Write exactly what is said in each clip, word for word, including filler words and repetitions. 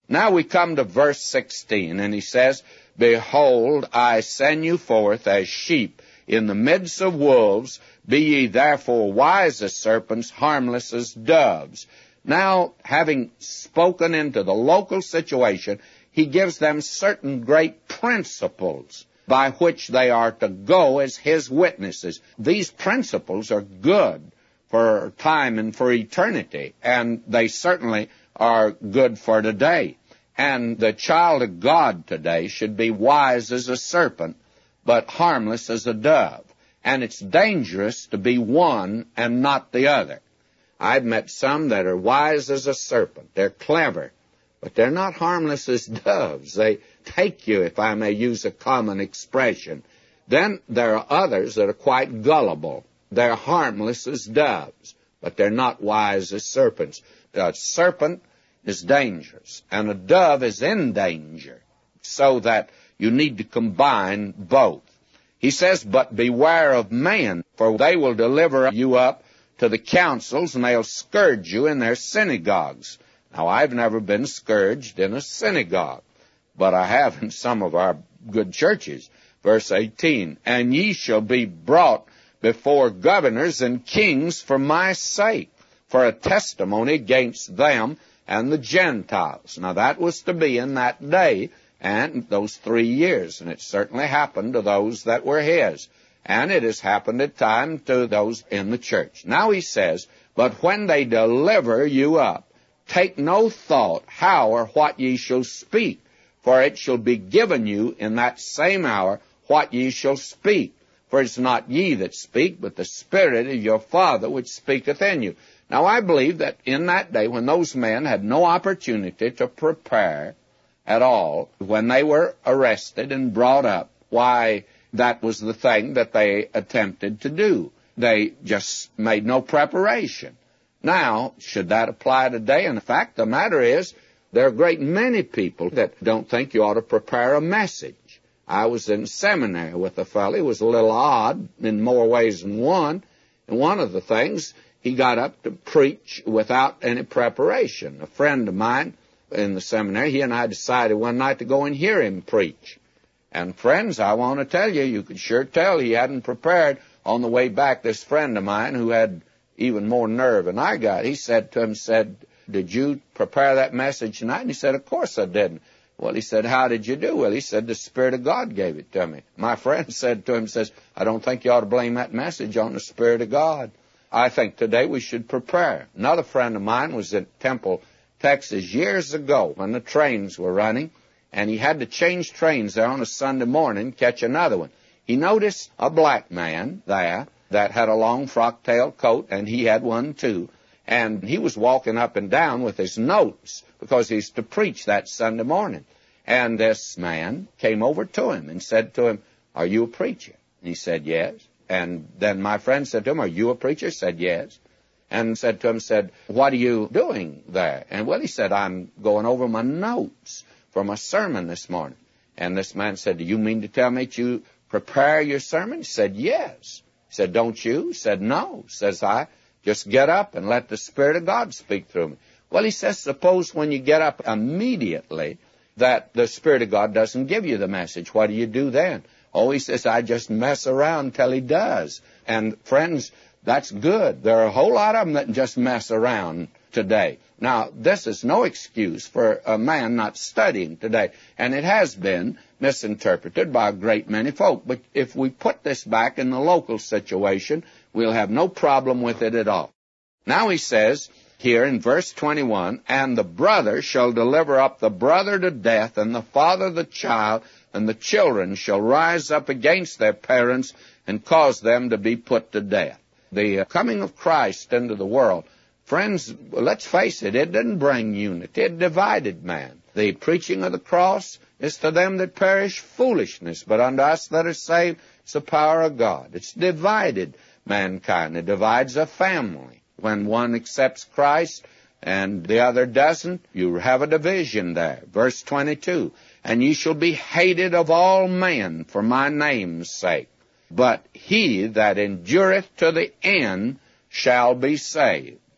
Now we come to verse sixteen, and he says, Behold, I send you forth as sheep in the midst of wolves. Be ye therefore wise as serpents, harmless as doves. Now, having spoken into the local situation, he gives them certain great principles by which they are to go as his witnesses. These principles are good for time and for eternity, and they certainly are good for today. And the child of God today should be wise as a serpent, but harmless as a dove. And it's dangerous to be one and not the other. I've met some that are wise as a serpent. They're clever, but they're not harmless as doves. They take you, if I may use a common expression. Then there are others that are quite gullible. They're harmless as doves, but they're not wise as serpents. A serpent is dangerous, and a dove is in danger, so that you need to combine both. He says, But beware of man, for they will deliver you up to the councils, and they'll scourge you in their synagogues. Now, I've never been scourged in a synagogue, but I have in some of our good churches. Verse eighteen, And ye shall be brought before governors and kings for my sake, for a testimony against them and the Gentiles. Now, that was to be in that day and those three years, and it certainly happened to those that were his. And it has happened at times to those in the church. Now he says, But when they deliver you up, take no thought how or what ye shall speak, for it shall be given you in that same hour what ye shall speak. For it's not ye that speak, but the Spirit of your Father which speaketh in you. Now I believe that in that day, when those men had no opportunity to prepare at all, when they were arrested and brought up, why, that was the thing that they attempted to do. They just made no preparation. Now, should that apply today? And the fact of the matter is, there are a great many people that don't think you ought to prepare a message. I was in seminary with a fellow. He was a little odd in more ways than one. And one of the things, he got up to preach without any preparation. A friend of mine in the seminary, he and I decided one night to go and hear him preach. And friends, I want to tell you, you could sure tell he hadn't prepared. On the way back, this friend of mine who had even more nerve than I got, he said to him, said, Did you prepare that message tonight? And he said, Of course I didn't. Well, he said, How did you do? Well, he said, The Spirit of God gave it to me. My friend said to him, says, I don't think you ought to blame that message on the Spirit of God. I think today we should prepare. Another friend of mine was at Temple, Texas, years ago when the trains were running, and he had to change trains there on a Sunday morning, catch another one. He noticed a black man there that had a long frock-tail coat, and he had one too. And he was walking up and down with his notes because he's to preach that Sunday morning. And this man came over to him and said to him, Are you a preacher? And he said, Yes. And then my friend said to him, Are you a preacher? He said, Yes. And said to him, said, What are you doing there? And well, he said, I'm going over my notes for my sermon this morning. And this man said, Do you mean to tell me that you prepare your sermon? He said, Yes. He said, Don't you? He said, No. Says I, just get up and let the Spirit of God speak through me. Well, he says, suppose when you get up immediately that the Spirit of God doesn't give you the message. What do you do then? Oh, he says, I just mess around till he does. And friends, that's good. There are a whole lot of them that just mess around today. Now, this is no excuse for a man not studying today, and it has been misinterpreted by a great many folk. But if we put this back in the local situation, we'll have no problem with it at all. Now he says here in verse twenty-one, And the brother shall deliver up the brother to death, and the father the child, and the children shall rise up against their parents and cause them to be put to death. The coming of Christ into the world, friends, let's face it, it didn't bring unity. It divided man. The preaching of the cross is to them that perish foolishness, but unto us that are saved, it's the power of God. It's divided mankind. It divides a family. When one accepts Christ and the other doesn't, you have a division there. Verse twenty-two, And ye shall be hated of all men for my name's sake, but he that endureth to the end shall be saved.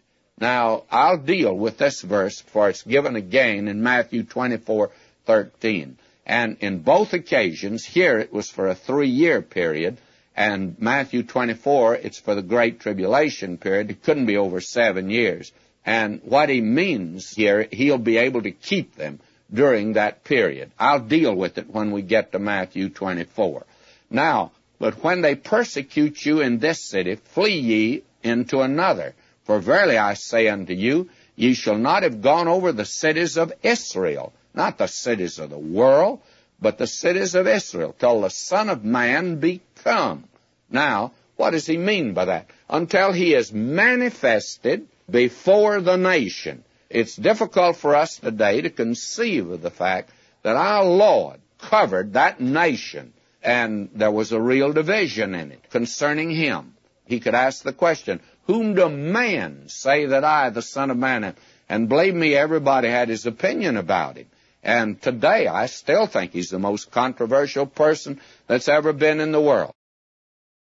Now, I'll deal with this verse, for it's given again in Matthew twenty-four thirteen. And in both occasions, here it was for a three-year period, and Matthew twenty-four, it's for the Great Tribulation period. It couldn't be over seven years. And what he means here, he'll be able to keep them during that period. I'll deal with it when we get to Matthew twenty-four. Now, but when they persecute you in this city, flee ye into another. For verily I say unto you, ye shall not have gone over the cities of Israel, not the cities of the world, but the cities of Israel, till the Son of Man be come. Now, what does he mean by that? Until he is manifested before the nation. It's difficult for us today to conceive of the fact that our Lord covered that nation, and there was a real division in it concerning him. He could ask the question, whom do men say that I, the Son of Man, am? And believe me, everybody had his opinion about him. And today, I still think he's the most controversial person that's ever been in the world.